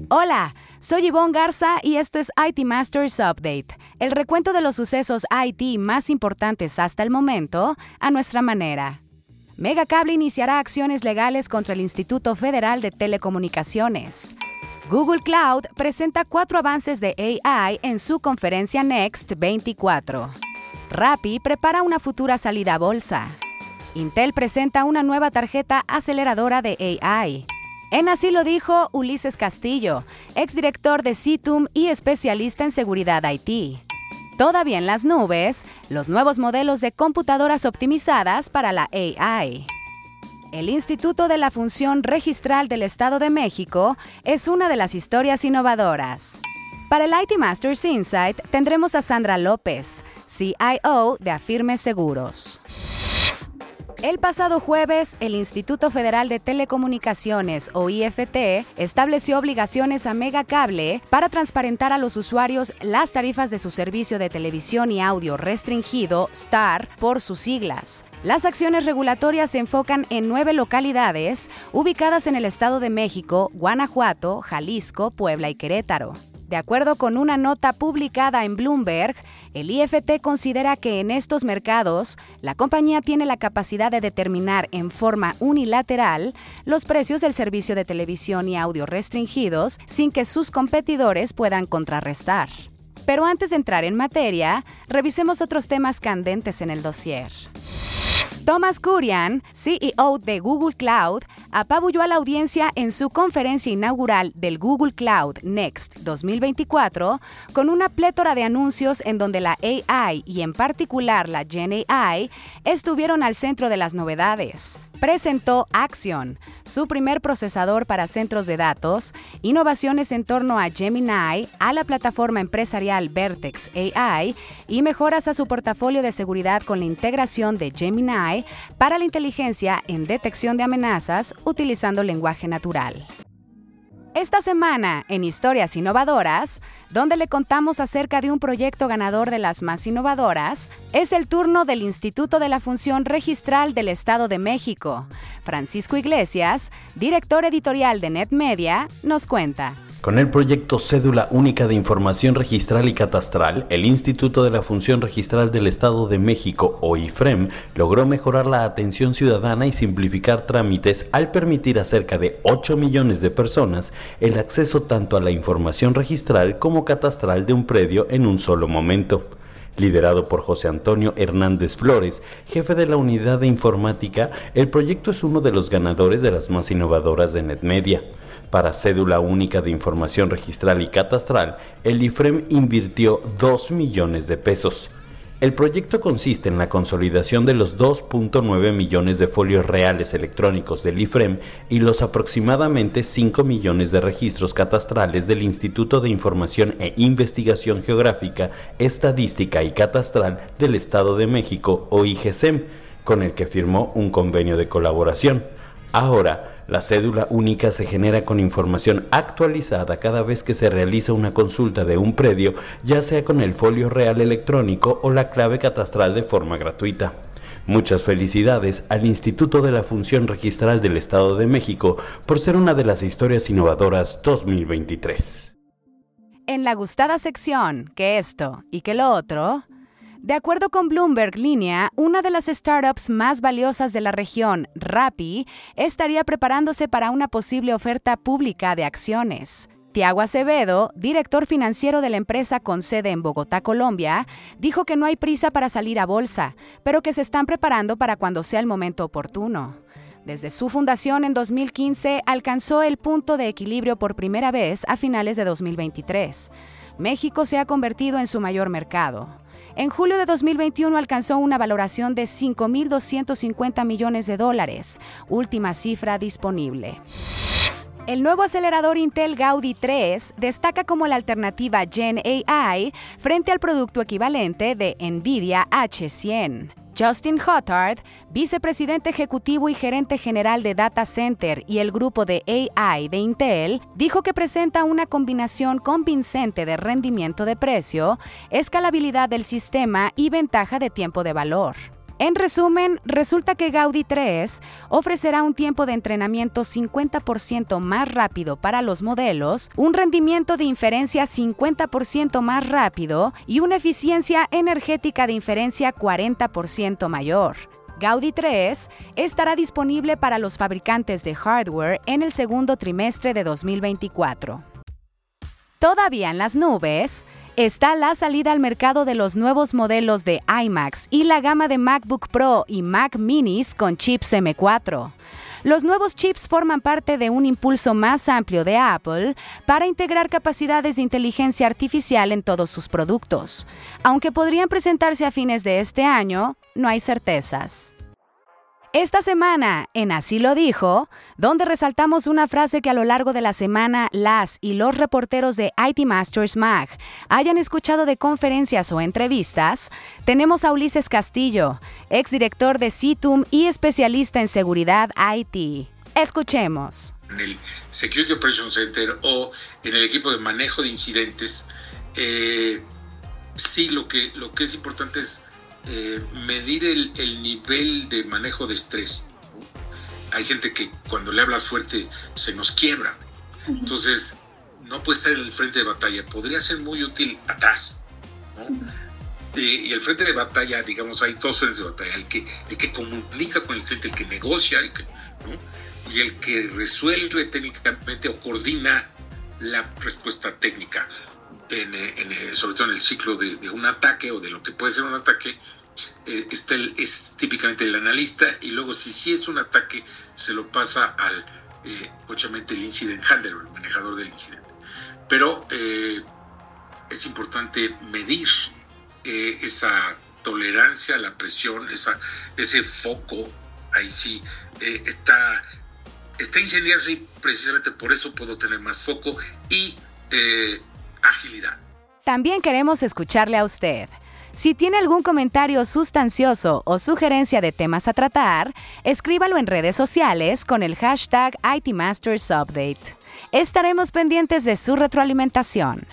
Hola, soy Ivonne Garza y esto es IT Masters Update, el recuento de los sucesos IT más importantes hasta el momento, a nuestra manera. Megacable iniciará acciones legales contra el Instituto Federal de Telecomunicaciones. Google Cloud presenta 4 avances de AI en su conferencia Next 24. Rappi prepara una futura salida a bolsa. Intel presenta una nueva tarjeta aceleradora de AI. En así lo dijo Ulises Castillo, exdirector de Citum y especialista en seguridad IT. Todavía en las nubes, los nuevos modelos de computadoras optimizadas para la AI. El Instituto de la Función Registral del Estado de México es una de las historias innovadoras. Para el IT Masters Insight tendremos a Sandra López, CIO de Afirme Seguros. El pasado jueves, el Instituto Federal de Telecomunicaciones, o IFT, estableció obligaciones a Megacable para transparentar a los usuarios las tarifas de su servicio de televisión y audio restringido, STAR, por sus siglas. Las acciones regulatorias se enfocan en 9 localidades ubicadas en el Estado de México, Guanajuato, Jalisco, Puebla y Querétaro. De acuerdo con una nota publicada en Bloomberg, el IFT considera que en estos mercados, la compañía tiene la capacidad de determinar en forma unilateral los precios del servicio de televisión y audio restringidos sin que sus competidores puedan contrarrestar. Pero antes de entrar en materia, revisemos otros temas candentes en el dossier. Thomas Kurian, CEO de Google Cloud, apabulló a la audiencia en su conferencia inaugural del Google Cloud Next 2024 con una plétora de anuncios en donde la AI y en particular la Gen AI estuvieron al centro de las novedades. Presentó Axion, su primer procesador para centros de datos, innovaciones en torno a Gemini, a la plataforma empresarial Vertex AI y mejoras a su portafolio de seguridad con la integración de Gemini para la inteligencia en detección de amenazas utilizando lenguaje natural. Esta semana, en Historias Innovadoras, donde le contamos acerca de un proyecto ganador de las más innovadoras, es el turno del Instituto de la Función Registral del Estado de México. Francisco Iglesias, director editorial de NetMedia, nos cuenta. Con el proyecto Cédula Única de Información Registral y Catastral, el Instituto de la Función Registral del Estado de México, o IFREM, logró mejorar la atención ciudadana y simplificar trámites al permitir a cerca de 8 millones de personas el acceso tanto a la información registral como catastral de un predio en un solo momento. Liderado por José Antonio Hernández Flores, jefe de la unidad de informática, el proyecto es uno de los ganadores de las más innovadoras de NetMedia. Para Cédula Única de Información Registral y Catastral, el IFREM invirtió 2 millones de pesos. El proyecto consiste en la consolidación de los 2.9 millones de folios reales electrónicos del IFREM y los aproximadamente 5 millones de registros catastrales del Instituto de Información e Investigación Geográfica, Estadística y Catastral del Estado de México, o IGESEM, con el que firmó un convenio de colaboración. Ahora, la cédula única se genera con información actualizada cada vez que se realiza una consulta de un predio, ya sea con el folio real electrónico o la clave catastral de forma gratuita. Muchas felicidades al Instituto de la Función Registral del Estado de México por ser una de las historias innovadoras 2023. En la gustada sección, que esto y que lo otro, de acuerdo con Bloomberg Línea, una de las startups más valiosas de la región, Rappi, estaría preparándose para una posible oferta pública de acciones. Tiago Acevedo, director financiero de la empresa con sede en Bogotá, Colombia, dijo que no hay prisa para salir a bolsa, pero que se están preparando para cuando sea el momento oportuno. Desde su fundación en 2015, alcanzó el punto de equilibrio por primera vez a finales de 2023. México se ha convertido en su mayor mercado. En julio de 2021 alcanzó una valoración de $5,250 millones, última cifra disponible. El nuevo acelerador Intel Gaudi 3 destaca como la alternativa Gen AI frente al producto equivalente de NVIDIA H100. Justin Hotard, vicepresidente ejecutivo y gerente general de Data Center y el grupo de AI de Intel, dijo que presenta una combinación convincente de rendimiento de precio, escalabilidad del sistema y ventaja de tiempo de valor. En resumen, resulta que Gaudi 3 ofrecerá un tiempo de entrenamiento 50% más rápido para los modelos, un rendimiento de inferencia 50% más rápido y una eficiencia energética de inferencia 40% mayor. Gaudi 3 estará disponible para los fabricantes de hardware en el segundo trimestre de 2024. Todavía en las nubes está la salida al mercado de los nuevos modelos de iMacs y la gama de MacBook Pro y Mac Minis con chips M4. Los nuevos chips forman parte de un impulso más amplio de Apple para integrar capacidades de inteligencia artificial en todos sus productos. Aunque podrían presentarse a fines de este año, no hay certezas. Esta semana, en Así lo dijo, donde resaltamos una frase que a lo largo de la semana las y los reporteros de IT Masters Mag hayan escuchado de conferencias o entrevistas, tenemos a Ulises Castillo, exdirector de CITUM y especialista en seguridad IT. Escuchemos. En el Security Operations Center o en el equipo de manejo de incidentes, sí, lo que es importante es medir el nivel de manejo de estrés. Hay gente que cuando le hablas fuerte se nos quiebra. Entonces, no puede estar en el frente de batalla. Podría ser muy útil atrás, ¿no? Y el frente de batalla, digamos, hay dos frentes de batalla. El que comunica con el cliente, el que negocia, ¿no? Y el que resuelve técnicamente o coordina la respuesta técnica. Sobre todo en el ciclo de un ataque o de lo que puede ser un ataque, es típicamente el analista, y luego si es un ataque se lo pasa al el incident handler, el manejador del incidente. Pero es importante medir esa tolerancia a la presión, ese foco. Ahí sí está incendiarse, y precisamente por eso puedo tener más foco y agilidad. También queremos escucharle a usted. Si tiene algún comentario sustancioso o sugerencia de temas a tratar, escríbalo en redes sociales con el hashtag ITMastersUpdate. Estaremos pendientes de su retroalimentación.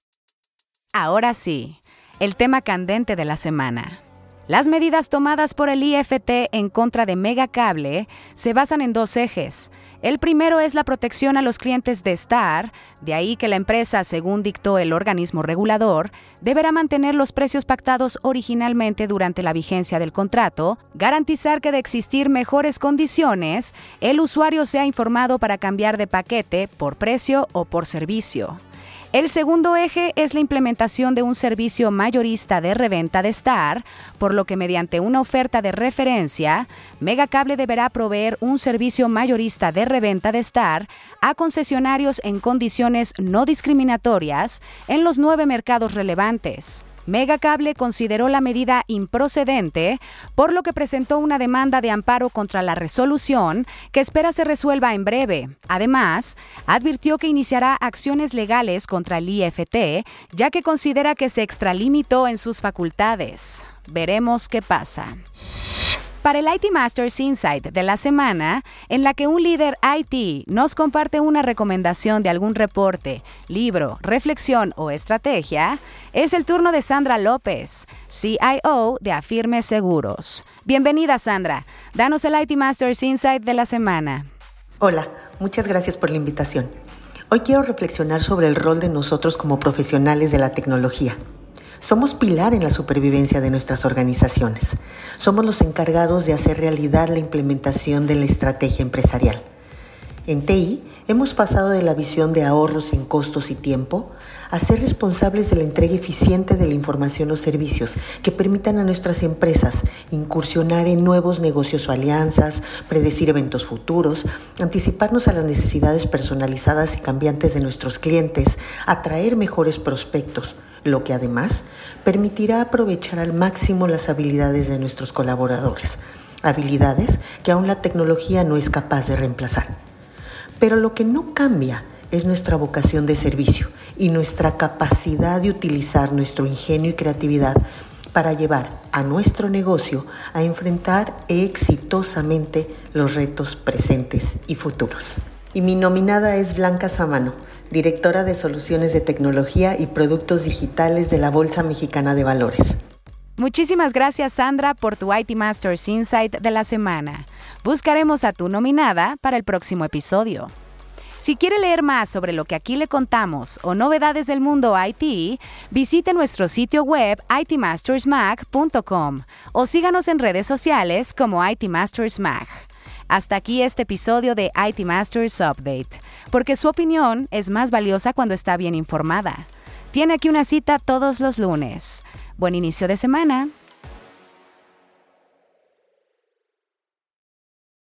Ahora sí, el tema candente de la semana. Las medidas tomadas por el IFT en contra de Megacable se basan en dos ejes. El primero es la protección a los clientes de Star, de ahí que la empresa, según dictó el organismo regulador, deberá mantener los precios pactados originalmente durante la vigencia del contrato, garantizar que de existir mejores condiciones, el usuario sea informado para cambiar de paquete por precio o por servicio. El segundo eje es la implementación de un servicio mayorista de reventa de Star, por lo que mediante una oferta de referencia, Megacable deberá proveer un servicio mayorista de reventa de Star a concesionarios en condiciones no discriminatorias en los 9 mercados relevantes. Megacable consideró la medida improcedente, por lo que presentó una demanda de amparo contra la resolución, que espera se resuelva en breve. Además, advirtió que iniciará acciones legales contra el IFT, ya que considera que se extralimitó en sus facultades. Veremos qué pasa. Para el IT Masters Insight de la semana, en la que un líder IT nos comparte una recomendación de algún reporte, libro, reflexión o estrategia, es el turno de Sandra López, CIO de Afirme Seguros. Bienvenida, Sandra. Danos el IT Masters Insight de la semana. Hola, muchas gracias por la invitación. Hoy quiero reflexionar sobre el rol de nosotros como profesionales de la tecnología. Somos pilar en la supervivencia de nuestras organizaciones. Somos los encargados de hacer realidad la implementación de la estrategia empresarial. En TI, hemos pasado de la visión de ahorros en costos y tiempo a ser responsables de la entrega eficiente de la información o servicios que permitan a nuestras empresas incursionar en nuevos negocios o alianzas, predecir eventos futuros, anticiparnos a las necesidades personalizadas y cambiantes de nuestros clientes, atraer mejores prospectos, lo que además permitirá aprovechar al máximo las habilidades de nuestros colaboradores, habilidades que aún la tecnología no es capaz de reemplazar. Pero lo que no cambia es nuestra vocación de servicio y nuestra capacidad de utilizar nuestro ingenio y creatividad para llevar a nuestro negocio a enfrentar exitosamente los retos presentes y futuros. Y mi nominada es Blanca Samano, directora de Soluciones de Tecnología y Productos Digitales de la Bolsa Mexicana de Valores. Muchísimas gracias, Sandra, por tu IT Masters Insight de la semana. Buscaremos a tu nominada para el próximo episodio. Si quiere leer más sobre lo que aquí le contamos o novedades del mundo IT, visite nuestro sitio web itmastersmag.com o síganos en redes sociales como IT Masters Mag. Hasta aquí este episodio de IT Masters Update, porque su opinión es más valiosa cuando está bien informada. Tiene aquí una cita todos los lunes. Buen inicio de semana.